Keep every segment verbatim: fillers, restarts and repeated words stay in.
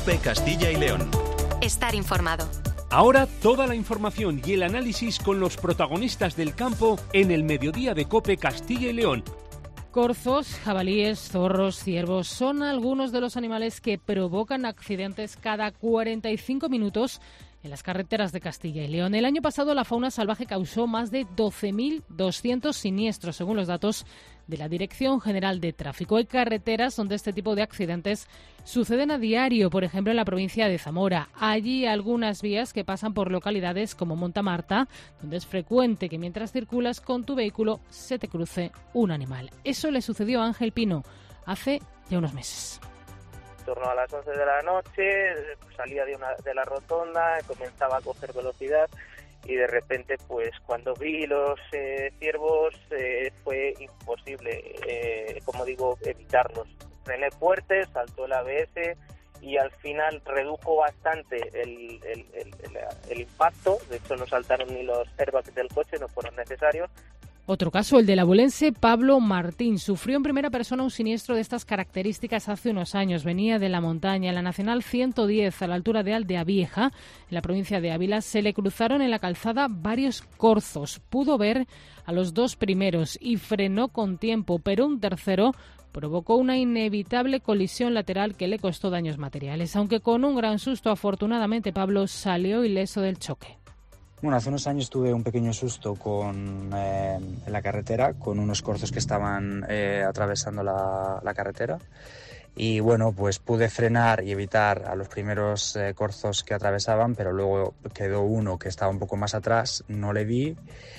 COPE Castilla y León. Estar informado. Ahora toda la información y el análisis con los protagonistas del campo en el mediodía de COPE Castilla y León. Corzos, jabalíes, zorros, ciervos son algunos de los animales que provocan accidentes cada cuarenta y cinco minutos en las carreteras de Castilla y León. El año pasado la fauna salvaje causó más de doce mil doscientos siniestros, según los datos de la Dirección General de Tráfico. Hay carreteras donde este tipo de accidentes suceden a diario, por ejemplo en la provincia de Zamora. Allí algunas vías que pasan por localidades como Montamarta, donde es frecuente que mientras circulas con tu vehículo se te cruce un animal. Eso le sucedió a Ángel Pino hace ya unos meses. En torno a las once de la noche, salía de, una, de la rotonda, comenzaba a coger velocidad y de repente, pues cuando vi los eh, ciervos, eh, fue imposible, eh, como digo, evitarlos. Frené fuerte, saltó el A B S y al final redujo bastante el, el, el, el, el impacto. De hecho, no saltaron ni los airbags del coche, no fueron necesarios. Otro caso, el del abulense Pablo Martín. Sufrió en primera persona un siniestro de estas características hace unos años. Venía de la montaña, en la Nacional ciento diez, a la altura de Aldea Vieja, en la provincia de Ávila. Se le cruzaron en la calzada varios corzos. Pudo ver a los dos primeros y frenó con tiempo, pero un tercero provocó una inevitable colisión lateral que le costó daños materiales. Aunque con un gran susto, afortunadamente, Pablo salió ileso del choque. Bueno, hace unos años tuve un pequeño susto con, eh, en la carretera con unos corzos que estaban eh, atravesando la, la carretera y bueno, pues pude frenar y evitar a los primeros eh, corzos que atravesaban, pero luego quedó uno que estaba un poco más atrás, no le vi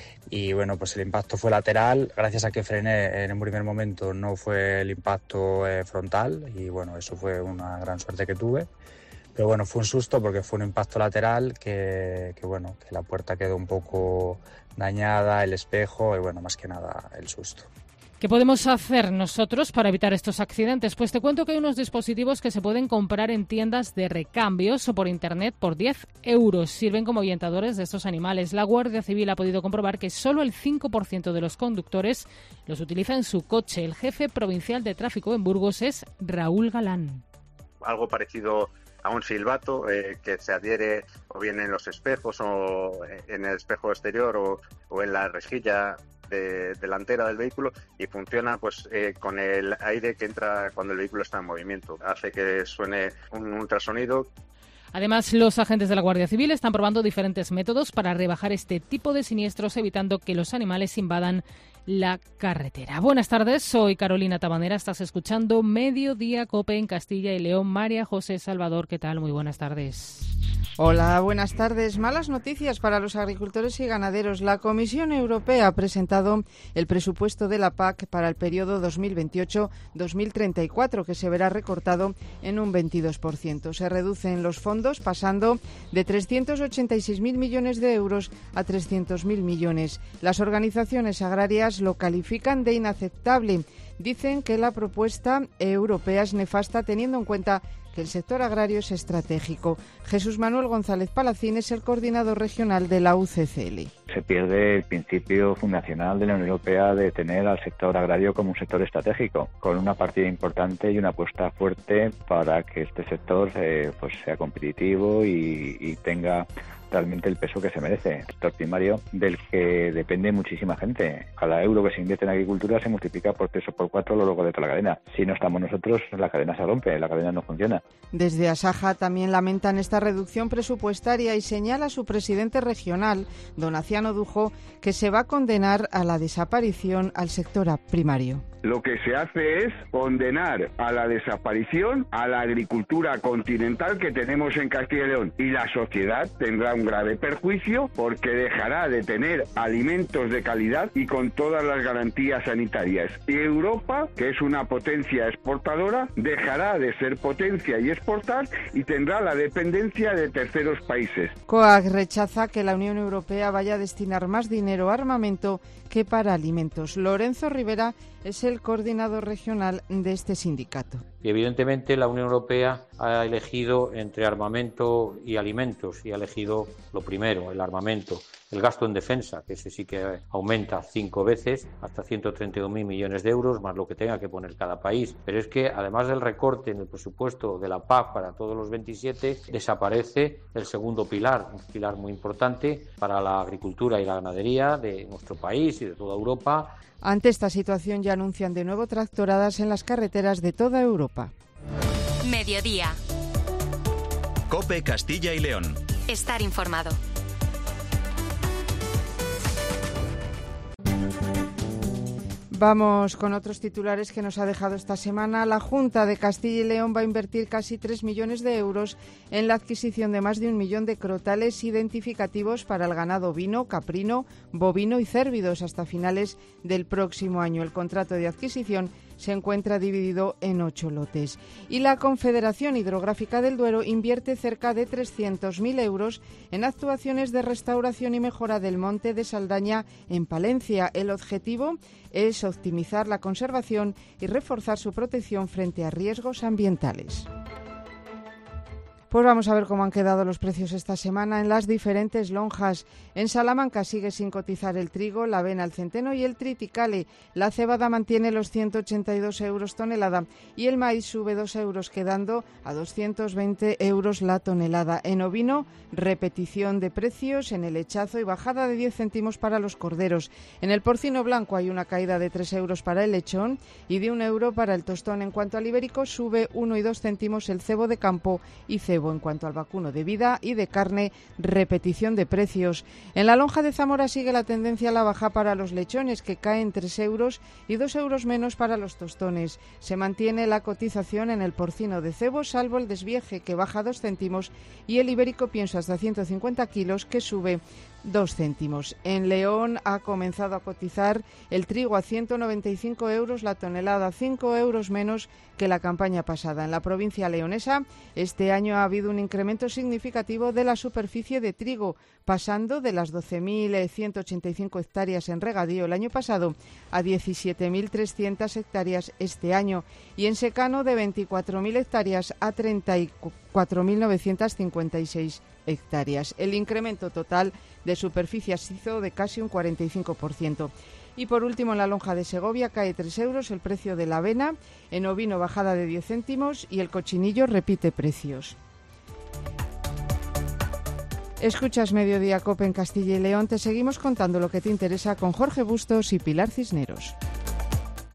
y bueno, pues el impacto fue lateral. Gracias a que frené en un primer momento no fue el impacto eh, frontal y bueno, eso fue una gran suerte que tuve. Pero bueno, fue un susto porque fue un impacto lateral que, que bueno, que la puerta quedó un poco dañada, el espejo y bueno, más que nada el susto. ¿Qué podemos hacer nosotros para evitar estos accidentes? Pues te cuento que hay unos dispositivos que se pueden comprar en tiendas de recambios o por internet por diez euros. Sirven como orientadores de estos animales. La Guardia Civil ha podido comprobar que solo el cinco por ciento de los conductores los utiliza en su coche. El jefe provincial de tráfico en Burgos es Raúl Galán. Algo parecido a un silbato eh, que se adhiere o bien en los espejos o en el espejo exterior o, o en la rejilla de, delantera del vehículo y funciona pues eh, con el aire que entra cuando el vehículo está en movimiento. Hace que suene un ultrasonido. Además, los agentes de la Guardia Civil están probando diferentes métodos para rebajar este tipo de siniestros, evitando que los animales invadan la carretera. Buenas tardes, soy Carolina Tabanera, estás escuchando Mediodía COPE en Castilla y León. María José Salvador, ¿qué tal? Muy buenas tardes. Hola, buenas tardes. Malas noticias para los agricultores y ganaderos. La Comisión Europea ha presentado el presupuesto de la P A C para el periodo dos mil veintiocho dos mil treinta y cuatro, que se verá recortado en un veintidós por ciento. Se reducen los fondos pasando de trescientos ochenta y seis mil millones de euros a trescientos mil millones. Las organizaciones agrarias lo califican de inaceptable. Dicen que la propuesta europea es nefasta teniendo en cuenta que el sector agrario es estratégico. Jesús Manuel González Palacín es el coordinador regional de la U C C L. Se pierde el principio fundacional de la Unión Europea de tener al sector agrario como un sector estratégico, con una partida importante y una apuesta fuerte para que este sector eh, pues sea competitivo y, y tenga realmente el peso que se merece. El sector primario del que depende muchísima gente. Cada euro que se invierte en agricultura se multiplica por tres o por cuatro a lo largo de toda la cadena. Si no estamos nosotros, la cadena se rompe, la cadena no funciona. Desde Asaja también lamentan esta reducción presupuestaria y señala su presidente regional, don Aciano Dujo, que se va a condenar a la desaparición al sector primario. Lo que se hace es condenar a la desaparición a la agricultura continental que tenemos en Castilla y León. Y la sociedad tendrá un grave perjuicio porque dejará de tener alimentos de calidad y con todas las garantías sanitarias. Y Europa, que es una potencia exportadora, dejará de ser potencia y exportar y tendrá la dependencia de terceros países. COAG rechaza que la Unión Europea vaya a destinar más dinero a armamento que para alimentos. Lorenzo Rivera es el coordinador regional de este sindicato. Y evidentemente la Unión Europea ha elegido entre armamento y alimentos y ha elegido lo primero, el armamento. el gasto en defensa, que ese sí que aumenta cinco veces, hasta ciento treinta y dos mil millones de euros, más lo que tenga que poner cada país. Pero es que, además del recorte en el presupuesto de la P A C para todos los veintisiete, desaparece el segundo pilar, un pilar muy importante para la agricultura y la ganadería de nuestro país y de toda Europa. Ante esta situación ya anuncian de nuevo tractoradas en las carreteras de toda Europa. Mediodía. COPE Castilla y León. Estar informado. Vamos con otros titulares que nos ha dejado esta semana. La Junta de Castilla y León va a invertir casi tres millones de euros en la adquisición de más de un millón de crotales identificativos para el ganado ovino, caprino, bovino y cérvidos hasta finales del próximo año. El contrato de adquisición se encuentra dividido en ocho lotes. Y la Confederación Hidrográfica del Duero invierte cerca de trescientos mil euros en actuaciones de restauración y mejora del monte de Saldaña en Palencia. El objetivo es optimizar la conservación y reforzar su protección frente a riesgos ambientales. Pues vamos a ver cómo han quedado los precios esta semana en las diferentes lonjas. En Salamanca sigue sin cotizar el trigo, la avena, el centeno y el triticale. La cebada mantiene los ciento ochenta y dos euros tonelada y el maíz sube dos euros, quedando a doscientos veinte euros la tonelada. En ovino, repetición de precios en el lechazo y bajada de diez céntimos para los corderos. En el porcino blanco hay una caída de tres euros para el lechón y de un euro para el tostón. En cuanto al ibérico, sube uno y dos céntimos el cebo de campo y cebo. En cuanto al vacuno de vida y de carne, repetición de precios. En la lonja de Zamora sigue la tendencia a la baja para los lechones, que caen tres euros y dos euros menos para los tostones. Se mantiene la cotización en el porcino de cebo, salvo el desvieje, que baja dos céntimos, y el ibérico pienso hasta ciento cincuenta kilos, que sube dos céntimos. En León ha comenzado a cotizar el trigo a ciento noventa y cinco euros la tonelada, cinco euros menos que la campaña pasada. En la provincia leonesa, este año ha habido un incremento significativo de la superficie de trigo, pasando de las doce mil ciento ochenta y cinco hectáreas en regadío el año pasado a diecisiete mil trescientas hectáreas este año, y en secano de veinticuatro mil hectáreas a treinta y cuatro mil novecientas cincuenta y seis hectáreas. El incremento total de superficie ha sido de casi un cuarenta y cinco por ciento. Y por último, en la lonja de Segovia cae tres euros el precio de la avena, en ovino bajada de diez céntimos y el cochinillo repite precios. Escuchas Mediodía COPE en Castilla y León. Te seguimos contando lo que te interesa con Jorge Bustos y Pilar Cisneros.